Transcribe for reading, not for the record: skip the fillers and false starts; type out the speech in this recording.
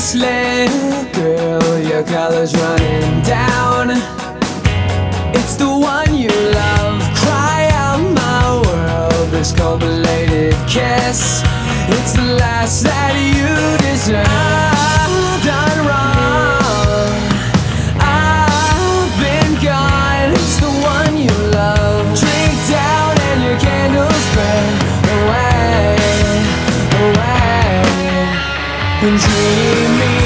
bracelet, girl, your color's running down. It's the one you love, cry out my world. This cold belated kiss, it's the last that you deserve. I've done wrong, I've been gone. It's the one you love, drink down and your candles burn away, away. And dream me